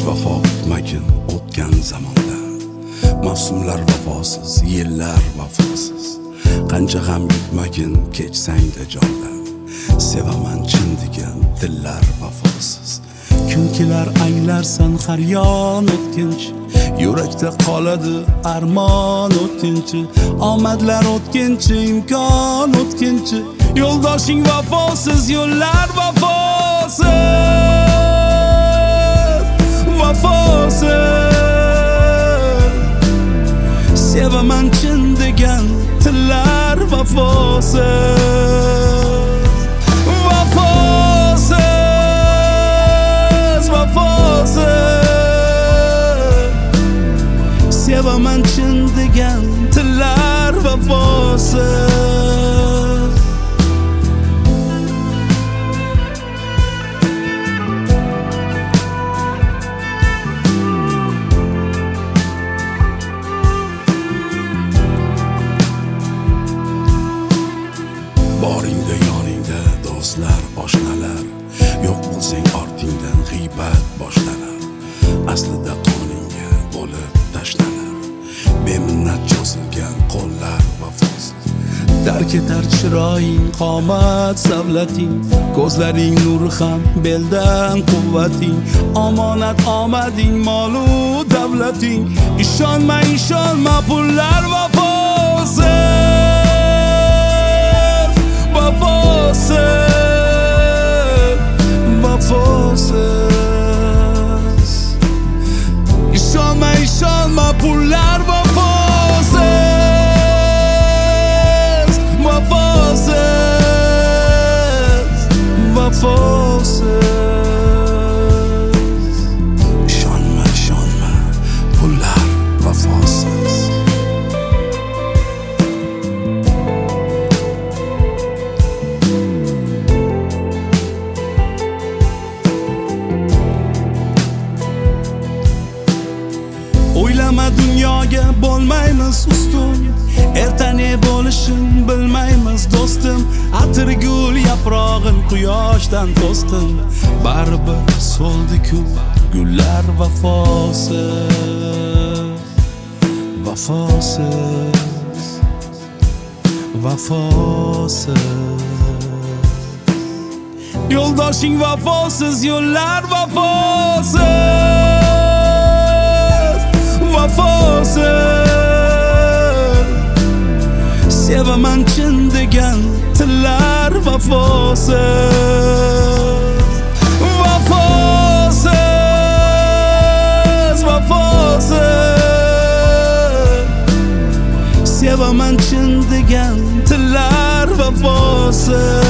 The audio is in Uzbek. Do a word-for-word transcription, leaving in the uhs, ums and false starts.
vafo kutmagin o'tgan zamonda. Mavsumlar vafosiz, yillar vafosiz. Qancha ham yutmagin kechsang-da jondan. Sevaman chin degan dillar vafosiz. Kun kelar anglarsan har yon o'tkinchi. Yurakda qoladi armon o'tkinchi. Omadlar o'tkinchi, imkon o'tkinchi. Yo'ldoshing vafosiz, yo'llar vafosiz. Vafosiz. Sevaman chin degan tillar vafosiz. Vafosiz, vafosiz. Sevaman chin degan tillar vafosiz. Boringda yoningda do'stlar, oshnalar, yo'q bo'lsang ortingdan g'iybat boshlanar. Aslida qoningga bo'lib tashlanar. Beminnat cho'zilgan qo'llar vafosiz. Dark etar chiroying, qomat savlating, ko'zlaring nuri ham beldan quvvating. Omonat omading, molu davlating. Ishonma, ishonma pullar vafosiz. Vafosiz, vafosiz. Ishonma, ishonma pullar vafosiz. Vafosiz, vafosiz. Ishonma, ishonma pullar vafosiz. O'ylama dunyoga bo'lmaymiz ustun. Erta ne bo'lishini bilmaymiz do'stim. Atirgul yaprog'in quyoshdan to'sdim. Baribir so'ldi-ku gullar vafosiz. Vafosiz, vafosiz. Yo'ldoshing vafosiz, yo'llar vafosiz. Vafosiz. Sevaman chin degan tillar vafosiz. Vafosiz, vafosiz. Sevaman chin degan tillar vafosiz.